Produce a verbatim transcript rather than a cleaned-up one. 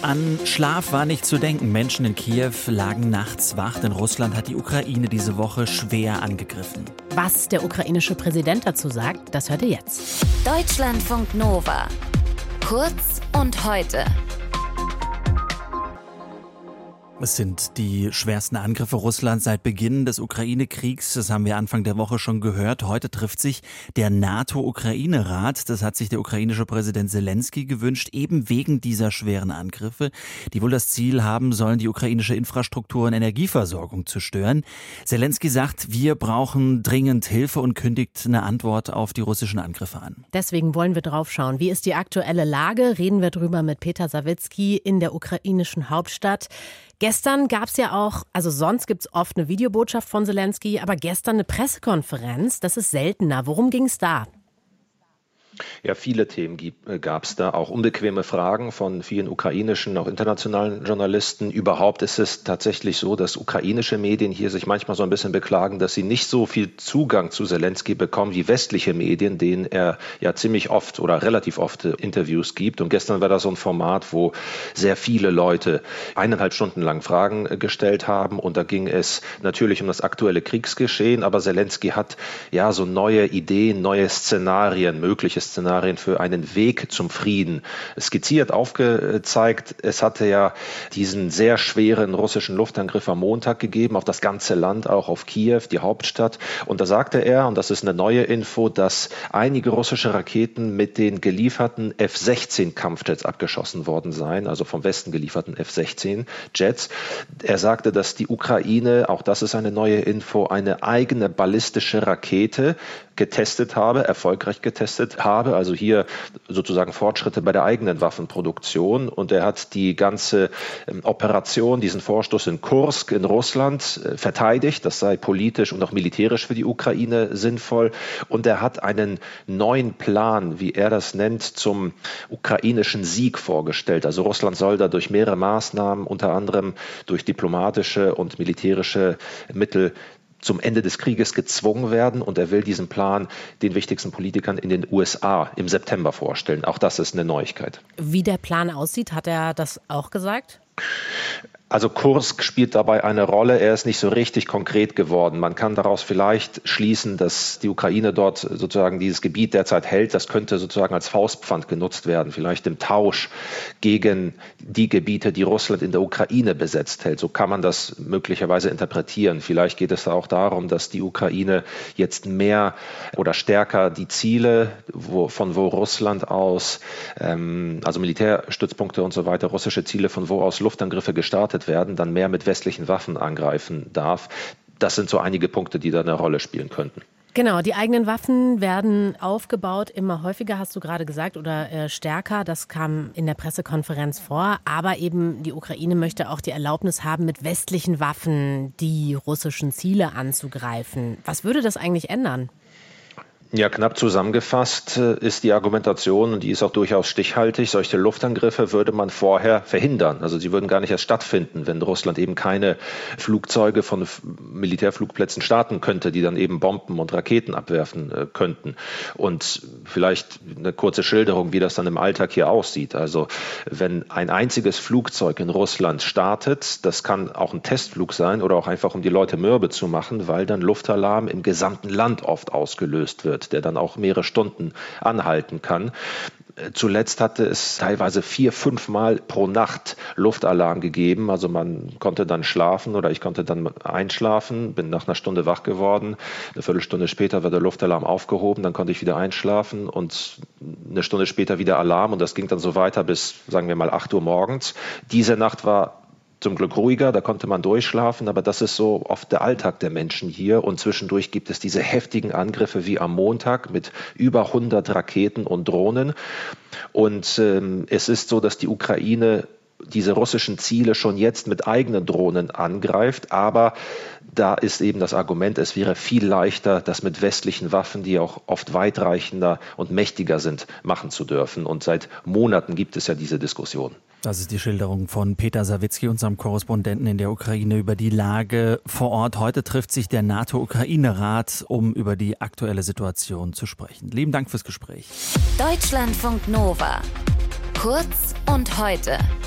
An Schlaf war nicht zu denken. Menschen in Kiew lagen nachts wach, denn Russland hat die Ukraine diese Woche schwer angegriffen. Was der ukrainische Präsident dazu sagt, das hört ihr jetzt. Deutschlandfunk Nova. Kurz und heute. Es sind die schwersten Angriffe Russlands seit Beginn des Ukraine-Kriegs. Das haben wir Anfang der Woche schon gehört. Heute trifft sich der NATO-Ukraine-Rat. Das hat sich der ukrainische Präsident Selenskyj gewünscht, eben wegen dieser schweren Angriffe, die wohl das Ziel haben sollen, die ukrainische Infrastruktur und Energieversorgung zu stören. Selenskyj sagt, wir brauchen dringend Hilfe und kündigt eine Antwort auf die russischen Angriffe an. Deswegen wollen wir drauf schauen. Wie ist die aktuelle Lage? Reden wir drüber mit Peter Sawizki in der ukrainischen Hauptstadt. Gestern gab es ja auch, also sonst gibt es oft eine Videobotschaft von Selenskyj, aber gestern eine Pressekonferenz, das ist seltener. Worum ging es da? Ja, viele Themen gab es da, auch unbequeme Fragen von vielen ukrainischen, auch internationalen Journalisten. Überhaupt ist es tatsächlich so, dass ukrainische Medien hier sich manchmal so ein bisschen beklagen, dass sie nicht so viel Zugang zu Selenskyj bekommen wie westliche Medien, denen er ja ziemlich oft oder relativ oft Interviews gibt. Und gestern war das so ein Format, wo sehr viele Leute eineinhalb Stunden lang Fragen gestellt haben. Und da ging es natürlich um das aktuelle Kriegsgeschehen, aber Selenskyj hat ja so neue Ideen, neue Szenarien, mögliche Szenarien für einen Weg zum Frieden skizziert, aufgezeigt. Es hatte ja diesen sehr schweren russischen Luftangriff am Montag gegeben, auf das ganze Land, auch auf Kiew, die Hauptstadt. Und da sagte er, und das ist eine neue Info, dass einige russische Raketen mit den gelieferten F sechzehn Kampfjets abgeschossen worden seien, also vom Westen gelieferten F sechzehn Jets. Er sagte, dass die Ukraine, auch das ist eine neue Info, eine eigene ballistische Rakete getestet habe, erfolgreich getestet habe, also hier sozusagen Fortschritte bei der eigenen Waffenproduktion. Und er hat die ganze ähm, Operation, diesen Vorstoß in Kursk in Russland äh, verteidigt. Das sei politisch und auch militärisch für die Ukraine sinnvoll. Und er hat einen neuen Plan, wie er das nennt, zum ukrainischen Sieg vorgestellt. Also Russland soll da durch mehrere Maßnahmen, unter anderem durch diplomatische und militärische Mittel, zum Ende des Krieges gezwungen werden, und er will diesen Plan den wichtigsten Politikern in den U S A im September vorstellen. Auch das ist eine Neuigkeit. Wie der Plan aussieht, hat er das auch gesagt? Also Kursk spielt dabei eine Rolle. Er ist nicht so richtig konkret geworden. Man kann daraus vielleicht schließen, dass die Ukraine dort sozusagen dieses Gebiet derzeit hält. Das könnte sozusagen als Faustpfand genutzt werden, vielleicht im Tausch gegen die Gebiete, die Russland in der Ukraine besetzt hält. So kann man das möglicherweise interpretieren. Vielleicht geht es auch darum, dass die Ukraine jetzt mehr oder stärker die Ziele, wo, von wo Russland aus, ähm, also Militärstützpunkte und so weiter, russische Ziele, von wo aus Luftangriffe gestartet werden, dann mehr mit westlichen Waffen angreifen darf. Das sind so einige Punkte, die da eine Rolle spielen könnten. Genau, die eigenen Waffen werden aufgebaut, immer häufiger, hast du gerade gesagt, oder äh, stärker. Das kam in der Pressekonferenz vor. Aber eben die Ukraine möchte auch die Erlaubnis haben, mit westlichen Waffen die russischen Ziele anzugreifen. Was würde das eigentlich ändern? Ja, knapp zusammengefasst ist die Argumentation, und die ist auch durchaus stichhaltig, solche Luftangriffe würde man vorher verhindern. Also sie würden gar nicht erst stattfinden, wenn Russland eben keine Flugzeuge von Militärflugplätzen starten könnte, die dann eben Bomben und Raketen abwerfen äh, könnten. Und vielleicht eine kurze Schilderung, wie das dann im Alltag hier aussieht. Also wenn ein einziges Flugzeug in Russland startet, das kann auch ein Testflug sein oder auch einfach, um die Leute mürbe zu machen, weil dann Luftalarm im gesamten Land oft ausgelöst wird, der dann auch mehrere Stunden anhalten kann. Zuletzt hatte es teilweise vier, fünf Mal pro Nacht Luftalarm gegeben. Also man konnte dann schlafen oder ich konnte dann einschlafen, bin nach einer Stunde wach geworden. Eine Viertelstunde später war der Luftalarm aufgehoben, dann konnte ich wieder einschlafen und eine Stunde später wieder Alarm, und das ging dann so weiter bis, sagen wir mal, acht Uhr morgens. Diese Nacht war zum Glück ruhiger, da konnte man durchschlafen, aber das ist so oft der Alltag der Menschen hier, und zwischendurch gibt es diese heftigen Angriffe wie am Montag mit über hundert Raketen und Drohnen, und ähm, es ist so, dass die Ukraine diese russischen Ziele schon jetzt mit eigenen Drohnen angreift, aber da ist eben das Argument, es wäre viel leichter, das mit westlichen Waffen, die auch oft weitreichender und mächtiger sind, machen zu dürfen. Und seit Monaten gibt es ja diese Diskussion. Das ist die Schilderung von Peter Sawizki, unserem Korrespondenten in der Ukraine, über die Lage vor Ort. Heute trifft sich der NATO-Ukraine-Rat, um über die aktuelle Situation zu sprechen. Lieben Dank fürs Gespräch. Deutschlandfunk Nova. Kurz und heute.